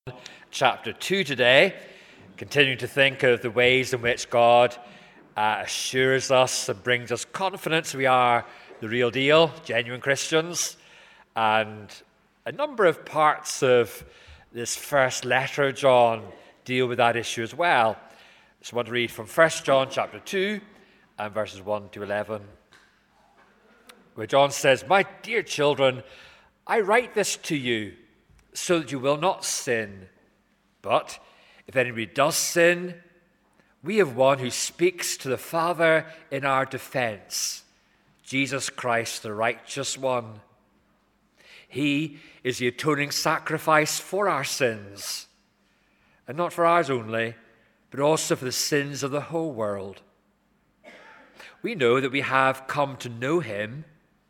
Chapter 2 today, continuing to think of the ways in which God assures us and brings us confidence we are the real deal, genuine Christians. And a number of parts of this first letter of John deal with that issue as well. So I want to read from 1 John chapter 2 and verses 1 to 11, where John says, "My dear children, I write this to you so that you will not sin. But if anybody does sin, we have one who speaks to the Father in our defense, Jesus Christ, the righteous one. He is the atoning sacrifice for our sins, and not for ours only, but also for the sins of the whole world. We know that we have come to know him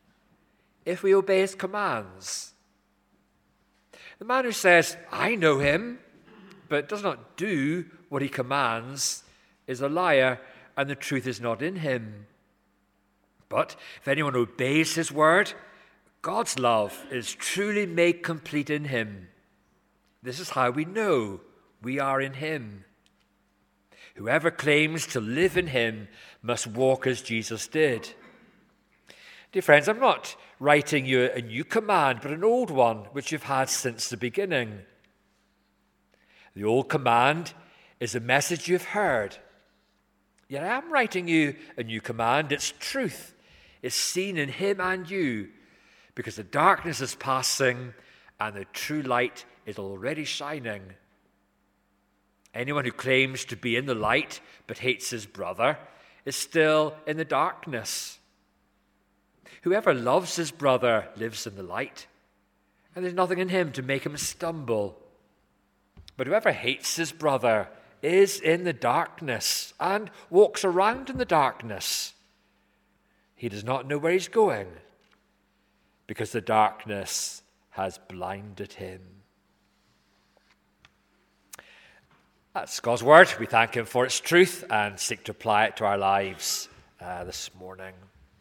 if we obey his commands. The man who says, 'I know him,' but does not do what he commands, is a liar, and the truth is not in him. But if anyone obeys his word, God's love is truly made complete in him. This is how we know we are in him. Whoever claims to live in him must walk as Jesus did." Dear friends, I'm not writing you a new command, but an old one which you've had since the beginning. The old command is a message you've heard. Yet I am writing you a new command. Its truth is seen in him and you, because the darkness is passing and the true light is already shining. Anyone who claims to be in the light but hates his brother is still in the darkness. Whoever loves his brother lives in the light, and there's nothing in him to make him stumble. But whoever hates his brother is in the darkness and walks around in the darkness. He does not know where he's going, because the darkness has blinded him." That's God's word. We thank him for its truth and seek to apply it to our lives this morning.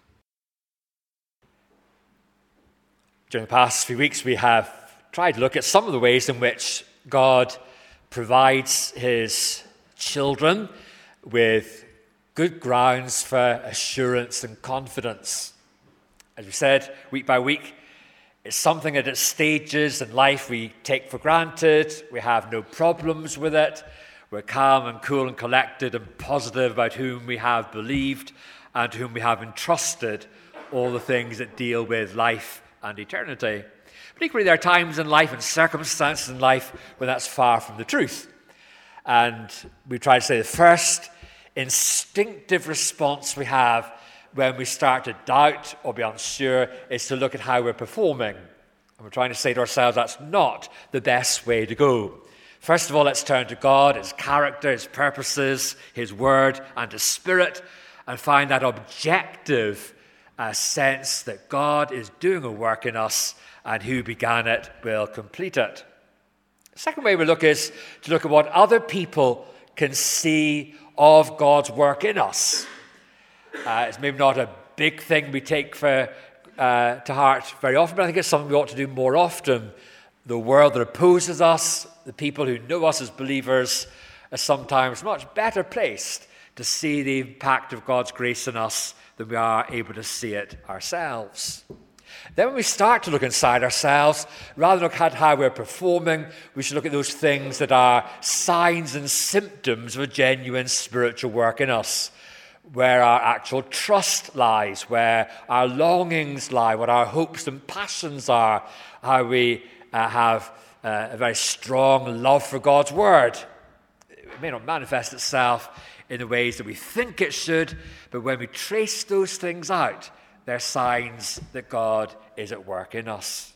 During the past few weeks, we have tried to look at some of the ways in which God provides his children with good grounds for assurance and confidence. As we said, week by week, it's something at its stages in life we take for granted. We have no problems with it. We're calm and cool and collected and positive about whom we have believed and to whom we have entrusted all the things that deal with life and eternity. But equally, there are times in life and circumstances in life when that's far from the truth. And we try to say the first instinctive response we have when we start to doubt or be unsure is to look at how we're performing. And we're trying to say to ourselves that's not the best way to go. First of all, let's turn to God, his character, his purposes, his word, and his spirit, and find that objective sense that God is doing a work in us, and who began it will complete it. The second way we look is to look at what other people can see of God's work in us. It's maybe not a big thing we take to heart very often, but I think it's something we ought to do more often. The world that opposes us, the people who know us as believers, are sometimes much better placed to see the impact of God's grace in us than we are able to see it ourselves. Then when we start to look inside ourselves, rather than look at how we're performing, we should look at those things that are signs and symptoms of a genuine spiritual work in us, where our actual trust lies, where our longings lie, what our hopes and passions are, how we have a very strong love for God's word. It may not manifest itself in the ways that we think it should, but when we trace those things out, they're signs that God is at work in us.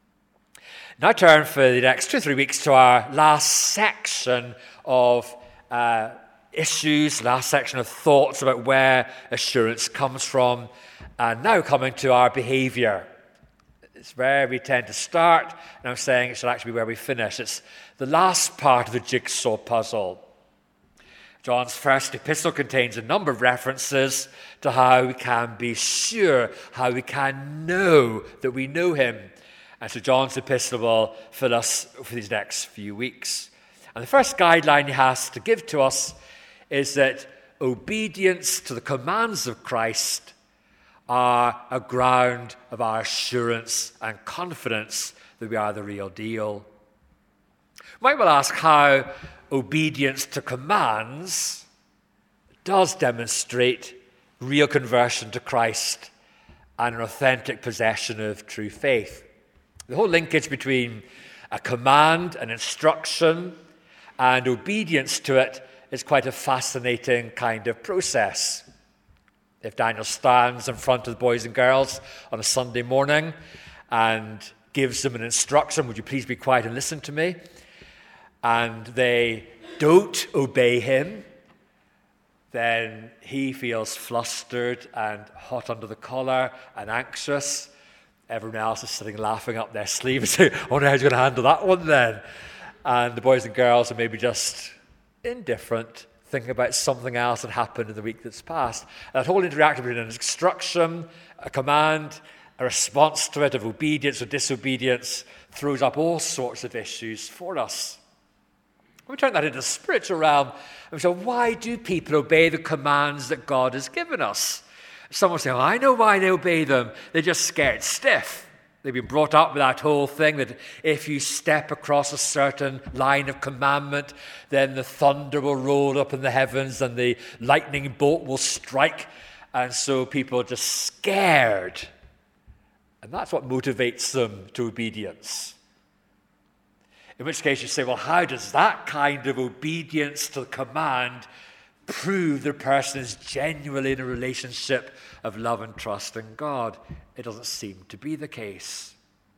Now turn for the next 2 or 3 weeks to our last section of issues, last section of thoughts about where assurance comes from, and now coming to our behavior. It's where we tend to start, and I'm saying it should actually be where we finish. It's the last part of the jigsaw puzzle. John's first epistle contains a number of references to how we can be sure, how we can know that we know him. And so John's epistle will fill us for these next few weeks. And the first guideline he has to give to us is that obedience to the commands of Christ are a ground of our assurance and confidence that we are the real deal. You might well ask how obedience to commands does demonstrate real conversion to Christ and an authentic possession of true faith. The whole linkage between a command, an instruction, and obedience to it is quite a fascinating kind of process. If Daniel stands in front of the boys and girls on a Sunday morning and gives them an instruction, would you please be quiet and listen to me? And they don't obey him, then he feels flustered and hot under the collar and anxious. Everyone else is sitting laughing up their sleeve and saying, "Oh, no, how's he going to handle that one then?" And the boys and girls are maybe just indifferent, thinking about something else that happened in the week that's passed. That whole interaction between an instruction, a command, a response to it of obedience or disobedience throws up all sorts of issues for us. We turn that into the spiritual realm and we say, why do people obey the commands that God has given us? Some will say, I know why they obey them. They're just scared stiff. They've been brought up with that whole thing that if you step across a certain line of commandment, then the thunder will roll up in the heavens and the lightning bolt will strike. And so people are just scared. And that's what motivates them to obedience. In which case you say, well, how does that kind of obedience to the command prove the person is genuinely in a relationship of love and trust in God? It doesn't seem to be the case.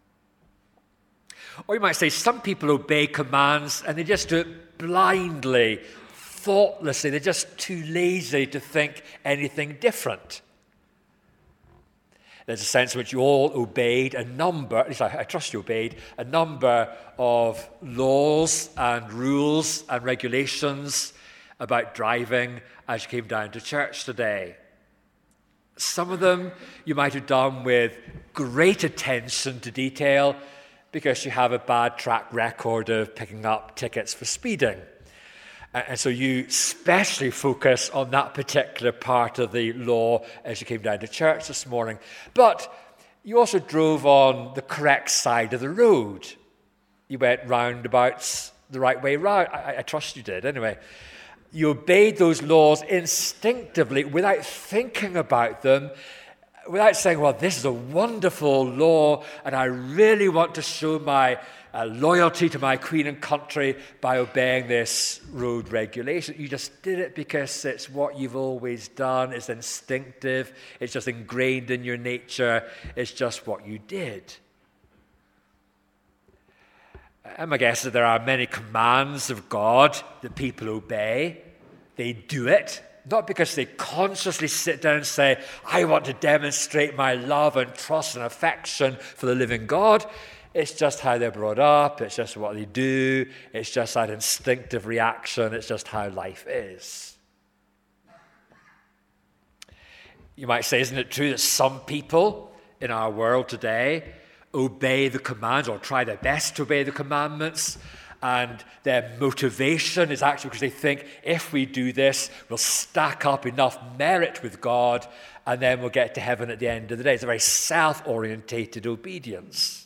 Or you might say some people obey commands and they just do it blindly, thoughtlessly. They're just too lazy to think anything different. There's a sense in which you all obeyed a number, at least I trust you obeyed, a number of laws and rules and regulations about driving as you came down to church today. Some of them you might have done with great attention to detail because you have a bad track record of picking up tickets for speeding. And so you specially focus on that particular part of the law as you came down to church this morning. But you also drove on the correct side of the road. You went roundabouts the right way round. I trust you did anyway. You obeyed those laws instinctively without thinking about them, without saying, well, this is a wonderful law and I really want to show my loyalty to my queen and country by obeying this road regulation. You just did it because it's what you've always done. It's instinctive. It's just ingrained in your nature. It's just what you did. And my guess is that there are many commands of God that people obey. They do it, not because they consciously sit down and say, I want to demonstrate my love and trust and affection for the living God. It's just how they're brought up. It's just what they do. It's just that instinctive reaction. It's just how life is. You might say, isn't it true that some people in our world today obey the commands or try their best to obey the commandments, and their motivation is actually because they think if we do this, we'll stack up enough merit with God and then we'll get to heaven at the end of the day. It's a very self-orientated obedience.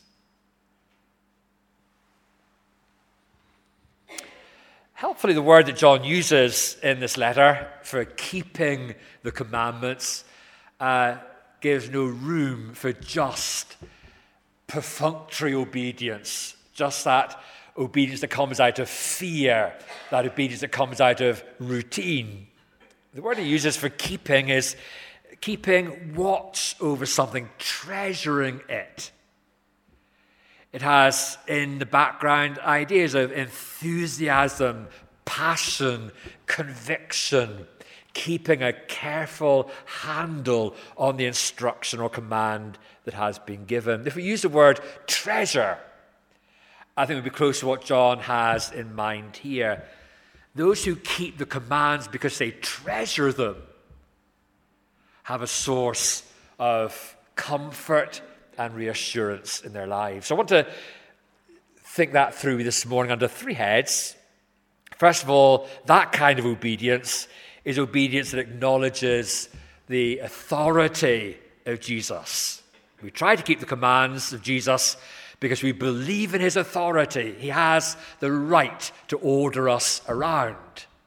Helpfully, the word that John uses in this letter for keeping the commandments gives no room for just perfunctory obedience, just that obedience that comes out of fear, that obedience that comes out of routine. The word he uses for keeping is keeping watch over something, treasuring it. It has in the background ideas of enthusiasm, passion, conviction, keeping a careful handle on the instruction or command that has been given. If we use the word treasure, I think it would be close to what John has in mind here. Those who keep the commands because they treasure them have a source of comfort and reassurance in their lives. So I want to think that through this morning under three heads. First of all, that kind of obedience is obedience that acknowledges the authority of Jesus. We try to keep the commands of Jesus because we believe in his authority. He has the right to order us around.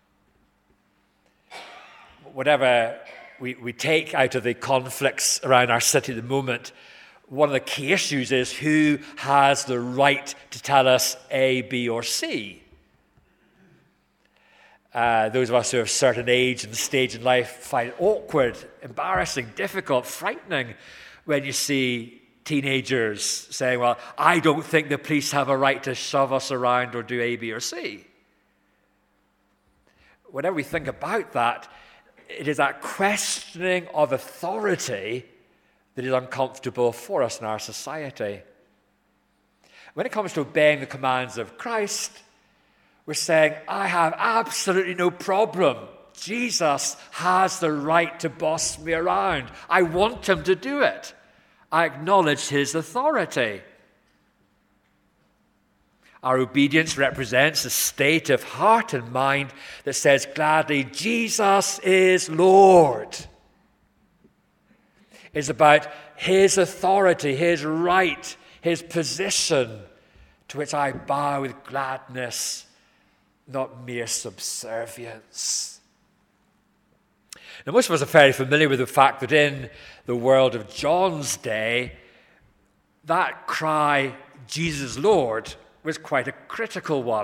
Whatever we take out of the conflicts around our city at the moment, one of the key issues is who has the right to tell us A, B, or C. Those of us who have a certain age and stage in life find it awkward, embarrassing, difficult, frightening when you see teenagers saying, well, I don't think the police have a right to shove us around or do A, B, or C. Whenever we think about that, it is that questioning of authority that is uncomfortable for us in our society. When it comes to obeying the commands of Christ, we're saying, I have absolutely no problem. Jesus has the right to boss me around. I want him to do it. I acknowledge his authority. Our obedience represents a state of heart and mind that says gladly, Jesus is Lord. It's about his authority, his right, his position, to which I bow with gladness, not mere subservience. Now, most of us are fairly familiar with the fact that in the world of John's day, that cry, Jesus Lord, was quite a critical one.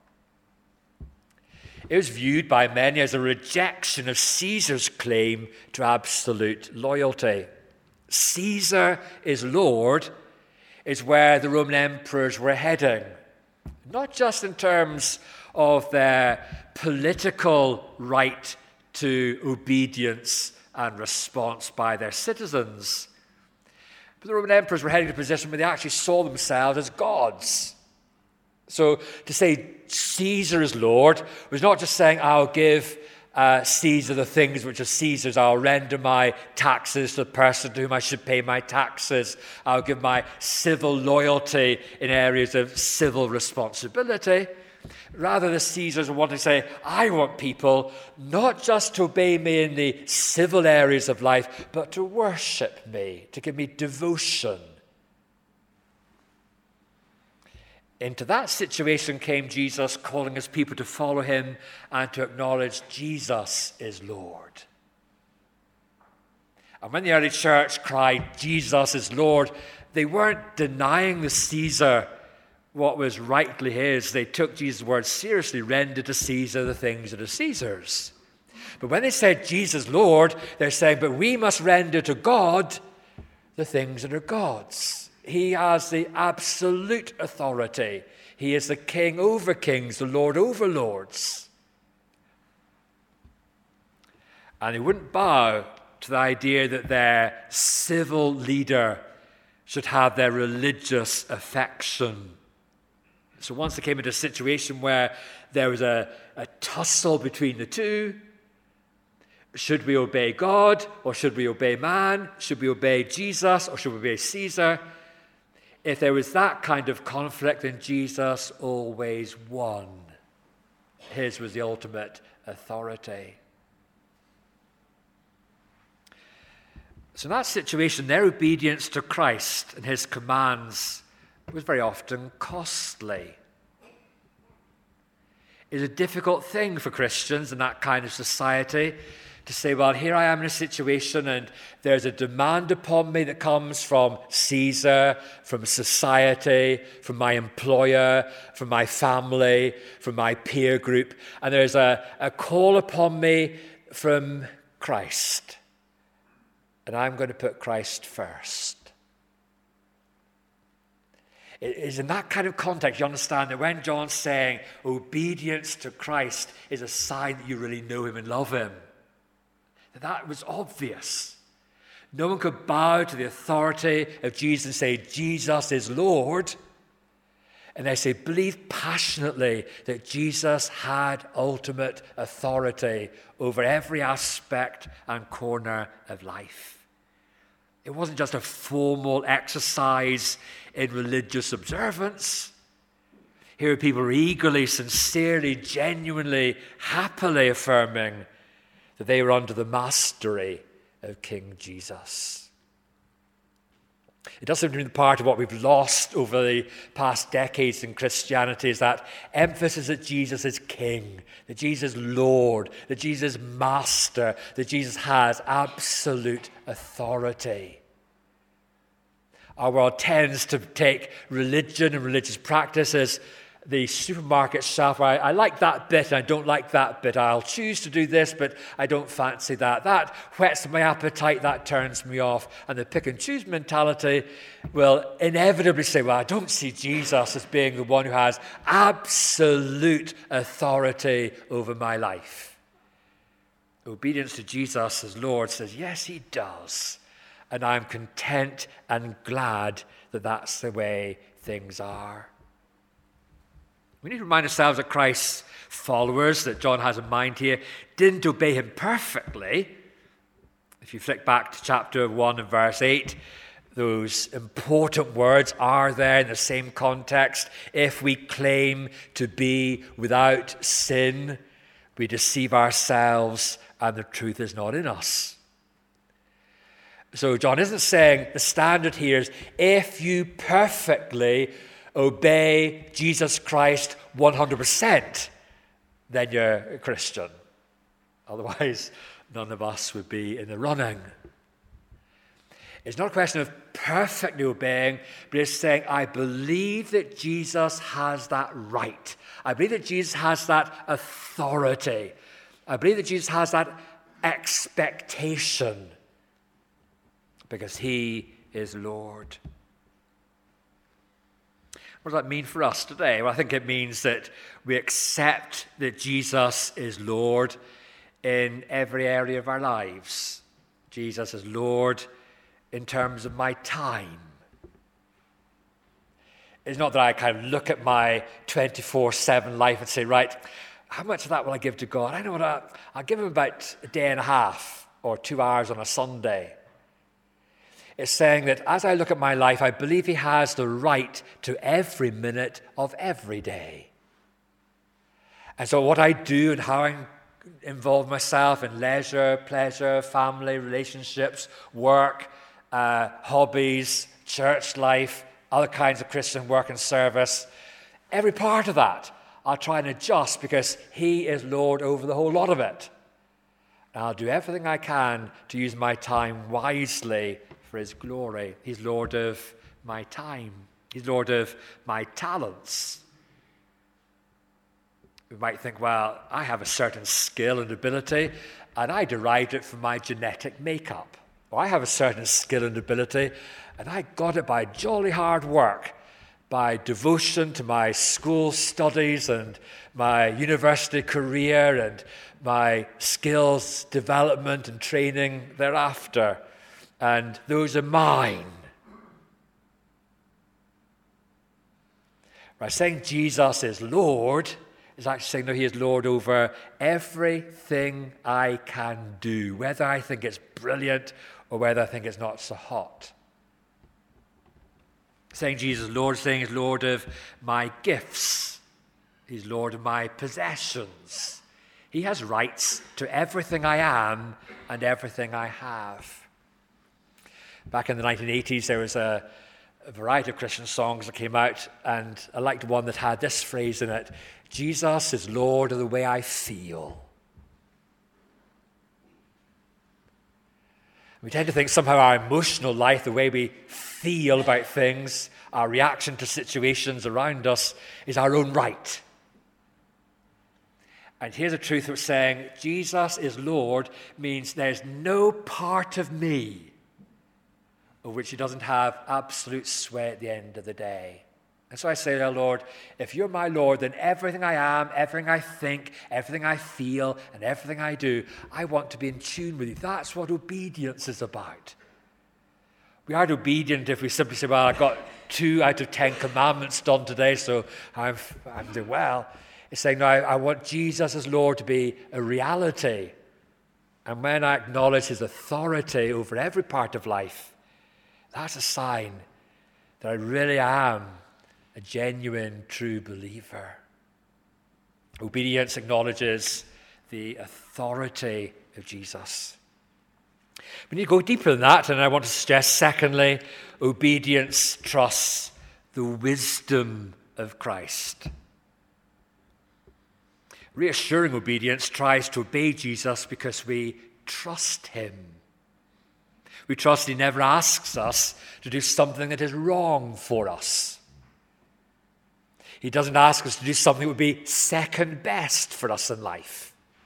It was viewed by many as a rejection of Caesar's claim to absolute loyalty. Caesar is Lord is where the Roman emperors were heading, not just in terms of their political right to obedience and response by their citizens, but the Roman emperors were heading to a position where they actually saw themselves as gods. So to say Caesar is Lord was not just saying, I'll give Caesar the things which are Caesar's. I'll render my taxes to the person to whom I should pay my taxes. I'll give my civil loyalty in areas of civil responsibility. Rather, the Caesars want to say, I want people not just to obey me in the civil areas of life, but to worship me, to give me devotion. Into that situation came Jesus, calling his people to follow him and to acknowledge Jesus is Lord. And when the early church cried, Jesus is Lord, they weren't denying the Caesar what was rightly his. They took Jesus' words seriously, render to Caesar the things that are Caesar's. But when they said Jesus Lord, they're saying, but we must render to God the things that are God's. He has the absolute authority. He is the king over kings, the Lord over lords. And they wouldn't bow to the idea that their civil leader should have their religious affection. So once they came into a situation where there was a tussle between the two, should we obey God or should we obey man? Should we obey Jesus or should we obey Caesar? If there was that kind of conflict, then Jesus always won. His was the ultimate authority. So in that situation, their obedience to Christ and his commands was very often costly. It's a difficult thing for Christians in that kind of society to say, well, here I am in a situation and there's a demand upon me that comes from Caesar, from society, from my employer, from my family, from my peer group, and there's a call upon me from Christ. And I'm going to put Christ first. It is in that kind of context you understand that when John's saying obedience to Christ is a sign that you really know him and love him, that was obvious. No one could bow to the authority of Jesus and say, Jesus is Lord. And they say, believe passionately that Jesus had ultimate authority over every aspect and corner of life. It wasn't just a formal exercise in religious observance. Here people were eagerly, sincerely, genuinely, happily affirming that they were under the mastery of King Jesus. It does seem to be part of what we've lost over the past decades in Christianity, is that emphasis that Jesus is King, that Jesus is Lord, that Jesus is Master, that Jesus has absolute authority. Our world tends to take religion and religious practice as the supermarket shelf where I like that bit and I don't like that bit. I'll choose to do this, but I don't fancy that. That whets my appetite, that turns me off. And the pick and choose mentality will inevitably say, well, I don't see Jesus as being the one who has absolute authority over my life. Obedience to Jesus as Lord says, yes, he does. And I'm content and glad that that's the way things are. We need to remind ourselves that Christ's followers, that John has in mind here, didn't obey him perfectly. If you flick back to chapter 1 and verse 8, those important words are there in the same context. If we claim to be without sin, we deceive ourselves and the truth is not in us. So John isn't saying the standard here is if you perfectly obey Jesus Christ 100%, then you're a Christian. Otherwise, none of us would be in the running. It's not a question of perfectly obeying, but it's saying, I believe that Jesus has that right. I believe that Jesus has that authority. I believe that Jesus has that expectation because he is Lord. What does that mean for us today? Well, I think it means that we accept that Jesus is Lord in every area of our lives. Jesus is Lord in terms of my time. It's not that I kind of look at my 24/7 life and say, right, how much of that will I give to God? I know what I'll give him about a day and a half or 2 hours on a Sunday. It's saying that as I look at my life, I believe he has the right to every minute of every day. And so what I do and how I involve myself in leisure, pleasure, family, relationships, work, hobbies, church life, other kinds of Christian work and service, every part of that I'll try and adjust because he is Lord over the whole lot of it. And I'll do everything I can to use my time wisely for his glory. He's Lord of my time. He's Lord of my talents. We might think, well, I have a certain skill and ability, and I derived it from my genetic makeup. Or I have a certain skill and ability, and I got it by jolly hard work, by devotion to my school studies and my university career and my skills development and training thereafter. And those are mine. By saying Jesus is Lord, is actually saying no, he is Lord over everything I can do, whether I think it's brilliant or whether I think it's not so hot. Saying Jesus is Lord, saying he's Lord of my gifts. He's Lord of my possessions. He has rights to everything I am and everything I have. Back in the 1980s, there was a variety of Christian songs that came out, and I liked one that had this phrase in it: Jesus is Lord of the way I feel. We tend to think somehow our emotional life, the way we feel about things, our reaction to situations around us, is our own right. And here's the truth of saying Jesus is Lord means there's no part of me of which he doesn't have absolute sway at the end of the day. And so I say to our Lord, if you're my Lord, then everything I am, everything I think, everything I feel, and everything I do, I want to be in tune with you. That's what obedience is about. We aren't obedient if we simply say, well, I got 2 out of 10 commandments done today, so I'm doing well. It's saying, no, I want Jesus as Lord to be a reality. And when I acknowledge his authority over every part of life, That's a sign that I really am a genuine, true believer. Obedience acknowledges the authority of Jesus. We need to go deeper than that, and I want to suggest, secondly, obedience trusts the wisdom of Christ. Reassuring obedience tries to obey Jesus because we trust him. We trust he never asks us to do something that is wrong for us. He doesn't ask us to do something that would be second best for us in life.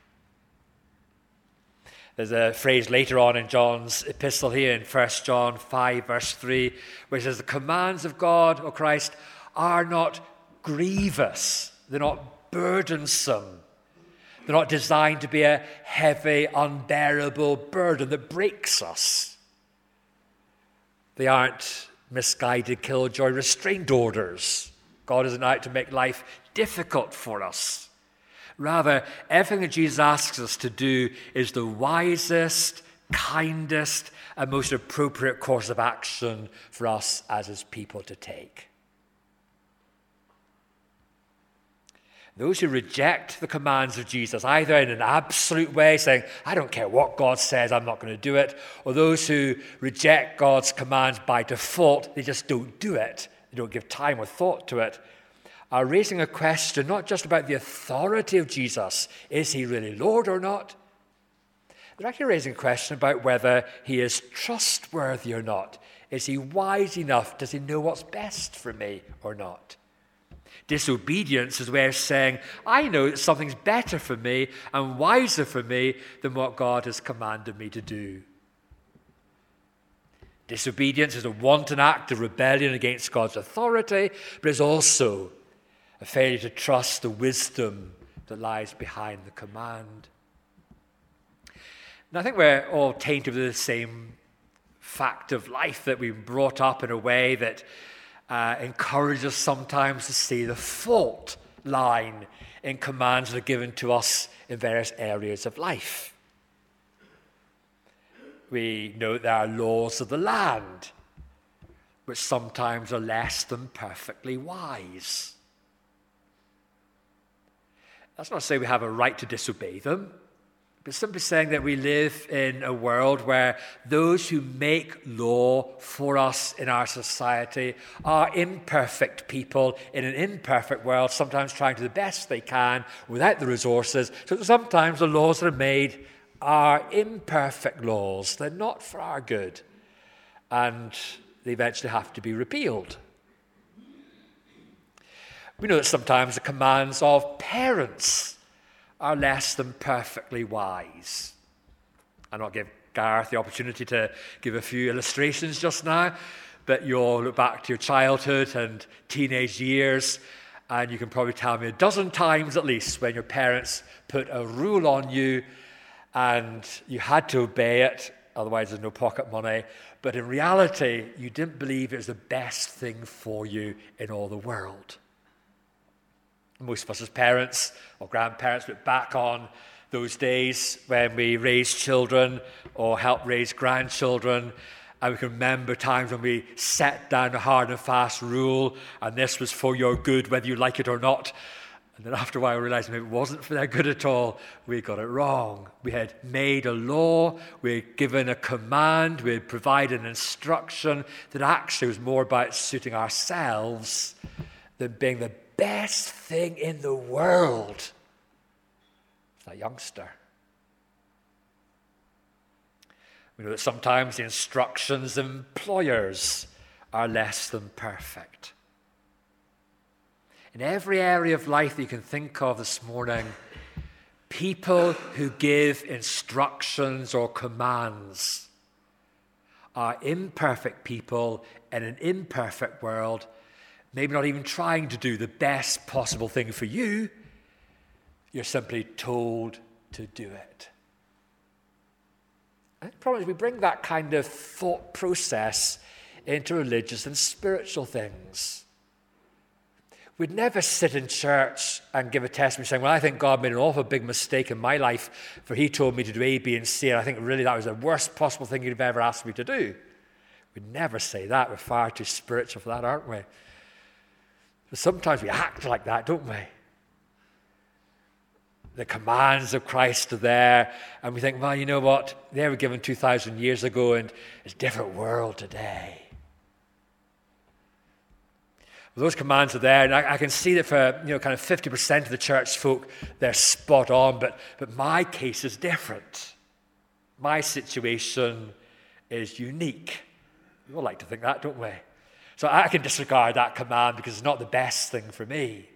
There's a phrase later on in John's epistle here in 1 John 5, verse 3, where it says, the commands of God, or Christ, are not grievous. They're not burdensome. They're not designed to be a heavy, unbearable burden that breaks us. They aren't misguided killjoy restraint orders. God isn't out to make life difficult for us. Rather, everything that Jesus asks us to do is the wisest, kindest, and most appropriate course of action for us as his people to take. Those who reject the commands of Jesus, either in an absolute way, saying, I don't care what God says, I'm not going to do it, or those who reject God's commands by default, they just don't do it, they don't give time or thought to it, are raising a question not just about the authority of Jesus, is he really Lord or not? They're actually raising a question about whether he is trustworthy or not. Is he wise enough? Does he know what's best for me or not? Disobedience is a way of saying, I know that something's better for me and wiser for me than what God has commanded me to do. Disobedience is a wanton act of rebellion against God's authority, but it's also a failure to trust the wisdom that lies behind the command. And I think we're all tainted with the same fact of life, that we've been brought up in a way that encourages us sometimes to see the fault line in commands that are given to us in various areas of life. We know there are laws of the land, which sometimes are less than perfectly wise. That's not to say we have a right to disobey them, but simply saying that we live in a world where those who make law for us in our society are imperfect people in an imperfect world, sometimes trying to do the best they can without the resources. So sometimes the laws that are made are imperfect laws. They're not for our good, and they eventually have to be repealed. We know that sometimes the commands of parents are less than perfectly wise. I'll not give Gareth the opportunity to give a few illustrations just now, but you'll look back to your childhood and teenage years, and you can probably tell me a dozen times at least when your parents put a rule on you and you had to obey it, otherwise there's no pocket money, but in reality you didn't believe it was the best thing for you in all the world. Most of us as parents or grandparents look back on those days when we raised children or helped raise grandchildren, and we can remember times when we set down a hard and fast rule, and this was for your good whether you like it or not. And then after a while we realized maybe it wasn't for their good at all. We got it wrong. We had made a law, we had given a command, we had provided an instruction that actually was more about suiting ourselves than being the best thing in the world for that youngster. We know that sometimes the instructions of employers are less than perfect. In every area of life that you can think of this morning, people who give instructions or commands are imperfect people in an imperfect world, maybe not even trying to do the best possible thing for you. You're simply told to do it. And the problem is we bring that kind of thought process into religious and spiritual things. We'd never sit in church and give a testimony saying, well, I think God made an awful big mistake in my life, for he told me to do A, B, and C, and I think really that was the worst possible thing he'd have ever asked me to do. We never say that. We're far too spiritual for that, aren't we? But sometimes we act like that, don't we? The commands of Christ are there, and we think, well, you know what? They were given 2,000 years ago, and it's a different world today. Well, those commands are there, and I can see that for kind of 50% of the church folk, they're spot on, but my case is different. My situation is unique. We all like to think that, don't we? So I can disregard that command because it's not the best thing for me.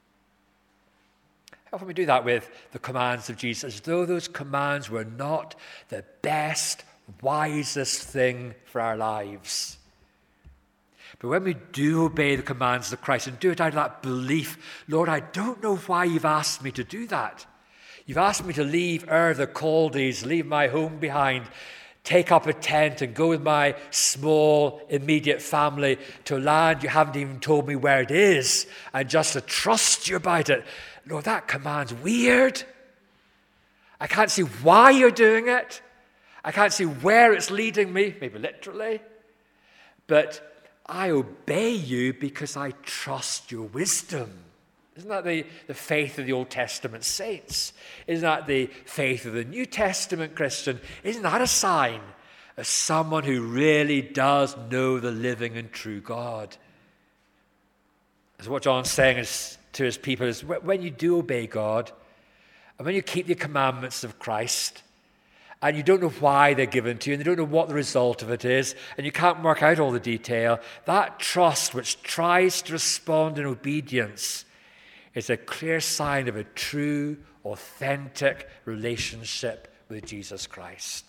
How can we do that with the commands of Jesus? As though those commands were not the best, wisest thing for our lives. But when we do obey the commands of Christ and do it out of that belief, Lord, I don't know why you've asked me to do that. You've asked me to leave Ur the Chaldees, leave my home behind, take up a tent and go with my small, immediate family to a land you haven't even told me where it is, and just to trust you about it. Lord, that command's weird. I can't see why you're doing it. I can't see where it's leading me, maybe literally. But I obey you because I trust your wisdom. Isn't that the faith of the Old Testament saints? Isn't that the faith of the New Testament Christian? Isn't that a sign of someone who really does know the living and true God? As what John's saying to his people is, when you do obey God, and when you keep the commandments of Christ, and you don't know why they're given to you, and you don't know what the result of it is, and you can't work out all the detail, that trust which tries to respond in obedience is a clear sign of a true, authentic relationship with Jesus Christ.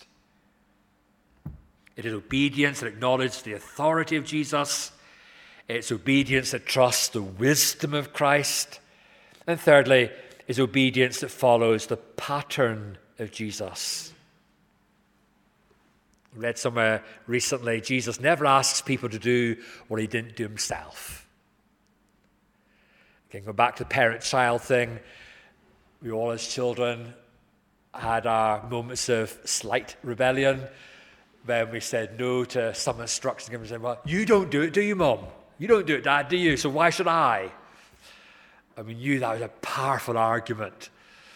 It is obedience that acknowledges the authority of Jesus. It's obedience that trusts the wisdom of Christ. And thirdly, is obedience that follows the pattern of Jesus. I read somewhere recently, Jesus never asks people to do what he didn't do himself. Again, go back to the parent-child thing. We all as children had our moments of slight rebellion when we said no to some instruction given and said, well, you don't do it, do you, Mom? You don't do it, Dad, do you? So why should I? And we knew that was a powerful argument.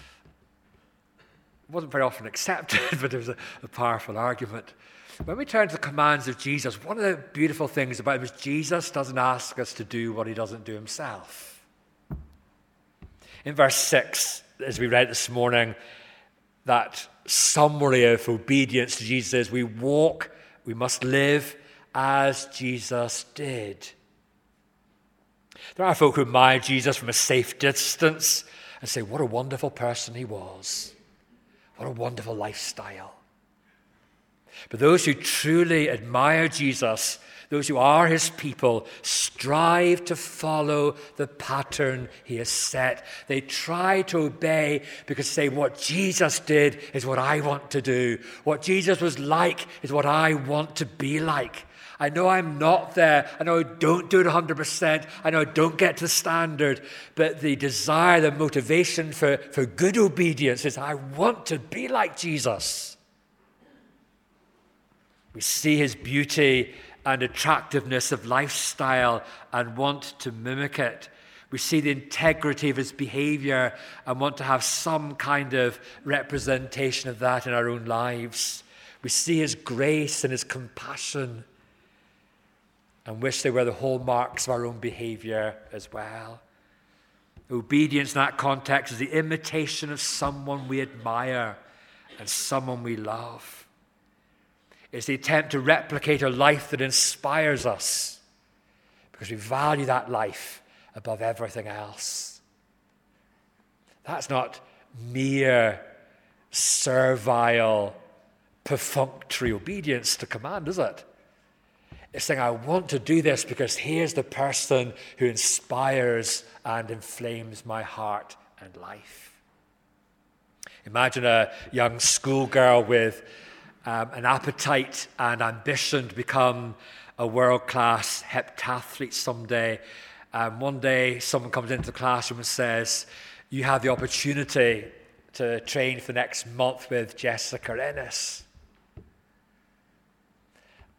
It wasn't very often accepted, but it was a powerful argument. When we turn to the commands of Jesus, one of the beautiful things about him is Jesus doesn't ask us to do what he doesn't do himself. In verse 6, as we read this morning, that summary of obedience to Jesus is we must live as Jesus did. There are folk who admire Jesus from a safe distance and say, what a wonderful person he was. What a wonderful lifestyle. But those who truly admire Jesus, those who are his people, strive to follow the pattern he has set. They try to obey because they say, what Jesus did is what I want to do. What Jesus was like is what I want to be like. I know I'm not there. I know I don't do it 100%. I know I don't get to the standard. But the desire, the motivation for good obedience is I want to be like Jesus. We see his beauty and attractiveness of lifestyle and want to mimic it. We see the integrity of his behavior and want to have some kind of representation of that in our own lives. We see his grace and his compassion and wish they were the hallmarks of our own behavior as well. Obedience in that context is the imitation of someone we admire and someone we love. It's the attempt to replicate a life that inspires us because we value that life above everything else. That's not mere servile, perfunctory obedience to command, is it? It's saying, I want to do this because here's the person who inspires and inflames my heart and life. Imagine a young schoolgirl with an appetite and ambition to become a world-class heptathlete someday. One day, someone comes into the classroom and says, you have the opportunity to train for the next month with Jessica Ennis.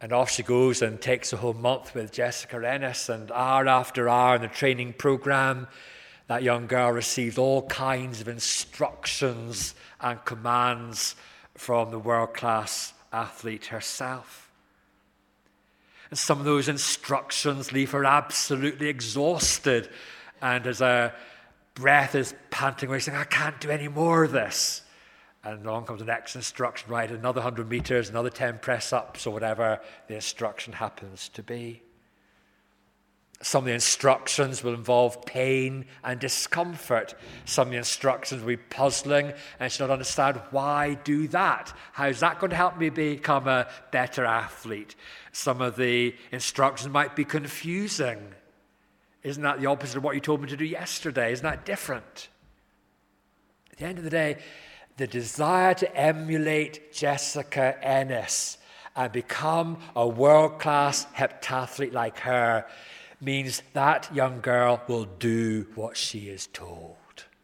And off she goes and takes a whole month with Jessica Ennis, and hour after hour in the training program, that young girl receives all kinds of instructions and commands from the world-class athlete herself. And some of those instructions leave her absolutely exhausted, and as her breath is panting away, saying, I can't do any more of this. And along comes the next instruction, right, another 100 meters, another 10 press-ups, or whatever the instruction happens to be. Some of the instructions will involve pain and discomfort. Some of the instructions will be puzzling, and she'll not understand, why do that? How is that going to help me become a better athlete? Some of the instructions might be confusing. Isn't that the opposite of what you told me to do yesterday? Isn't that different? At the end of the day, the desire to emulate Jessica Ennis and become a world-class heptathlete like her means that young girl will do what she is told.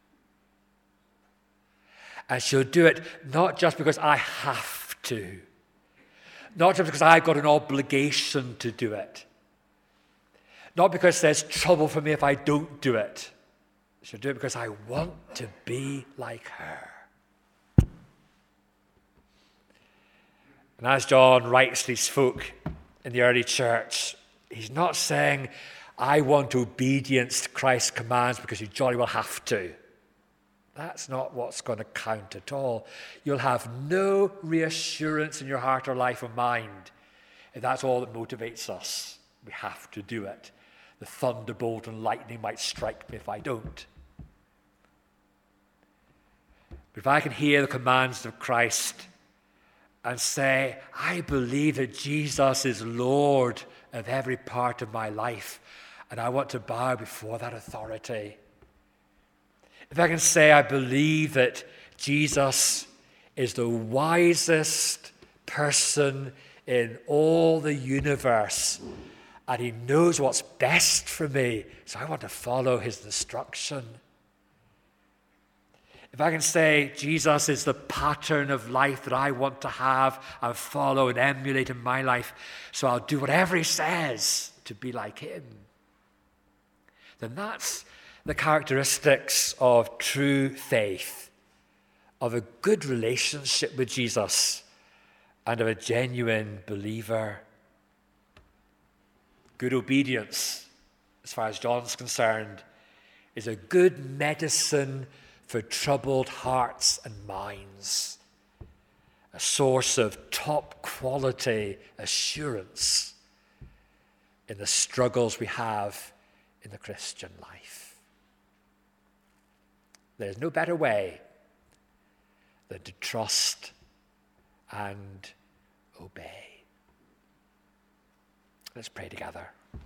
And she'll do it not just because I have to, not just because I've got an obligation to do it, not because there's trouble for me if I don't do it. She'll do it because I want to be like her. And as John writes these folk in the early church, he's not saying, I want obedience to Christ's commands because you jolly well have to. That's not what's going to count at all. You'll have no reassurance in your heart or life or mind if that's all that motivates us. We have to do it. The thunderbolt and lightning might strike me if I don't. But if I can hear the commands of Christ and say, I believe that Jesus is Lord of every part of my life, and I want to bow before that authority. If I can say, I believe that Jesus is the wisest person in all the universe, and he knows what's best for me, so I want to follow his instruction. If I can say Jesus is the pattern of life that I want to have and follow and emulate in my life, so I'll do whatever he says to be like him, then that's the characteristics of true faith, of a good relationship with Jesus, and of a genuine believer. Good obedience, as far as John's concerned, is a good medicine for troubled hearts and minds, a source of top quality assurance in the struggles we have in the Christian life. There's no better way than to trust and obey. Let's pray together.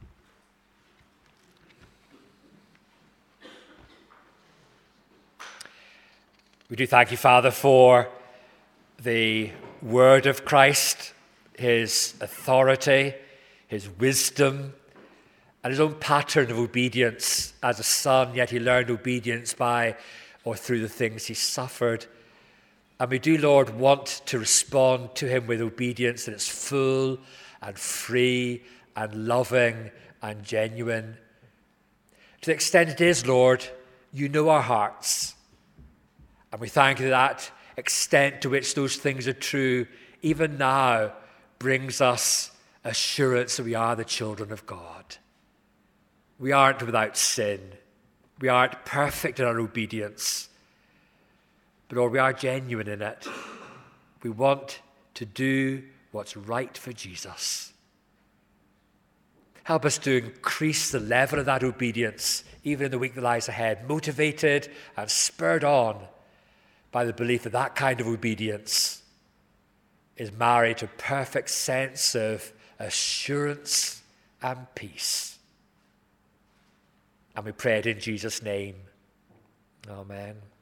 We do thank you, Father, for the word of Christ, his authority, his wisdom, and his own pattern of obedience as a son, yet he learned obedience by or through the things he suffered. And we do, Lord, want to respond to him with obedience that is full and free and loving and genuine. To the extent it is, Lord, you know our hearts. And we thank you that extent to which those things are true, even now, brings us assurance that we are the children of God. We aren't without sin. We aren't perfect in our obedience. But Lord, we are genuine in it. We want to do what's right for Jesus. Help us to increase the level of that obedience, even in the week that lies ahead, motivated and spurred on by the belief that that kind of obedience is married to a perfect sense of assurance and peace. And we pray it in Jesus' name. Amen.